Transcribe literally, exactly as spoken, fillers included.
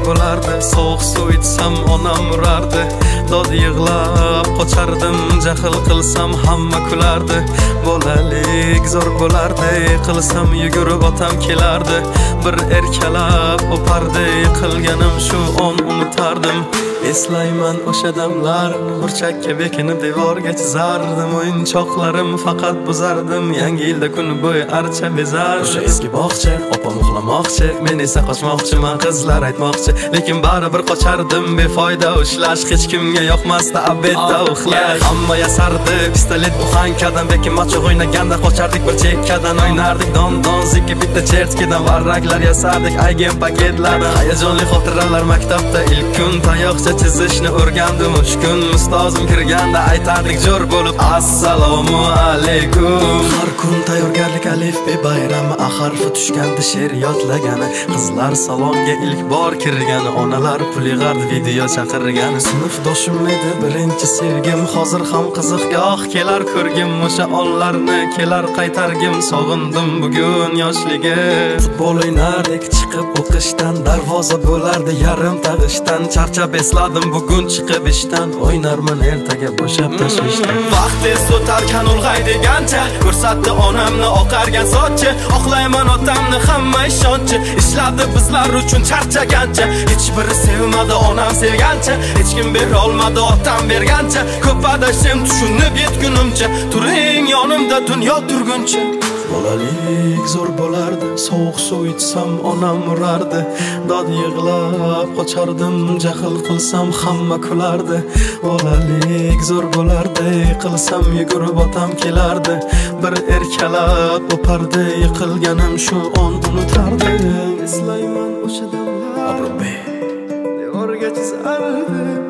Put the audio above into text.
bo'lardi. Sovuq suv ichsam onam urardi. Dod yig'lab qochardim, jahl qilsam hamma kulardi. Bolalik zo'r bo'lardi, qilsam yugurib otam kelardi. Bir erkalab o'pardi, qilganim shu on unutardim. Eslayman o'sha damlar, burchakka bekinib devorga chizardim. O'yinchoqlarim faqat buzardim, yangi yilda kun bo'yi archa bezardim. O'sha eski bog'cha, opam uxlamoqchi, men esa qochmoqchiman, qizlar aytmoqchi. Lekin baribir qochardim, befoyda ushlash, hech kimga yoqmasdi abedda uxlash. Hamma yasardi, pistolet buxankadan, bekin machoq o'ynaganda qochardik bir chekkadan. O'ynardik don-don zikki bitta chertkidan, varraklar yasardik aygen paketlardan. Hayajonli xotiralar maktabda ilk kun, tayoqcha chizishni o'rgandim uch kun. Ustozim kirganda aytardik jo'r bo'lib assalomu alaykum. Har kun tayyorgarlik alifbe bayrami, a harfi tushganda she'r yodlagani. Qizlar salonga ilk bor kirgani, onalar pul yig'ardi video chaqirgani. Sinfdoshim edi birinchi sevgim, hozir ham qiziqgoh kelar ko'rgim. O'sha onlarni kelar qaytargim, sog'indim bugun yoshligim. Futbol o'ynardik chiqib o'qishdan, darvoza bo'lardi yarim tag'ishdan. Charchab esladim bugun chiqib ishdan, o'ynarman ertaga bo'shab tashvishdan. Vaqt tez o'tarkan ulg'ay degancha, ko'rsatdi onamni oqargan sochi. Oqlayman otamni hamma ishonchi, ishladi bizlar uchun charchagancha. Hech biri sevmadi onam sevgancha, hech kim bera olmadi otam bergancha. Ko'p adashim tushunib yetgunimcha, turing yonimda dunyo turguncha. Bolalik zo'r bo'lardi, sovuq suv ichsam onam urardi. Dod yig'lab qochardim, jahl qilsam hamma kulardi. Bolalik zo'r bo'lardi, qilsam yugurib otam kelardi. Bir erkalab o'pardi, yiqilganim shu on unutardim. Eslayman o'sha damlar, devorga chizardim.